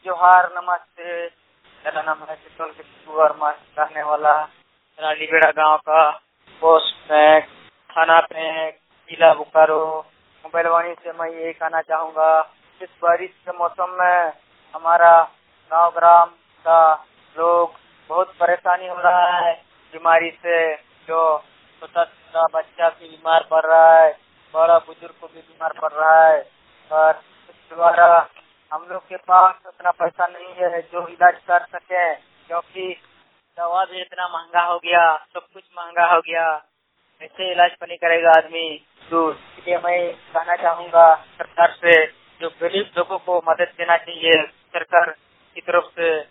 जोहार, नमस्ते। मेरा नाम है चित्तौड़ किट्टू वर्मा, रहने वाला रालीबेड़ा गांव का, पोस्ट बैंक, थाना बैंक, जिला बोकारो। मोबाइल वाणी से मैं यही कहना चाहूँगा, इस बारिश के मौसम में हमारा गांव ग्राम का लोग बहुत परेशानी हो रहा है बीमारी से। जो छोटा छोटा बच्चा भी बीमार पड़ रहा है, बड़ा बुजुर्ग को भी बीमार पड़ रहा है। और इस द्वारा हम लोग के पास उतना पैसा नहीं है जो इलाज कर सके, क्योंकि दवा भी इतना महंगा हो गया, सब कुछ महंगा हो गया। ऐसे इलाज पानी करेगा आदमी तो इसलिए मैं कहना चाहूँगा सरकार से, जो गरीब लोगों को मदद देना चाहिए सरकार की तरफ से।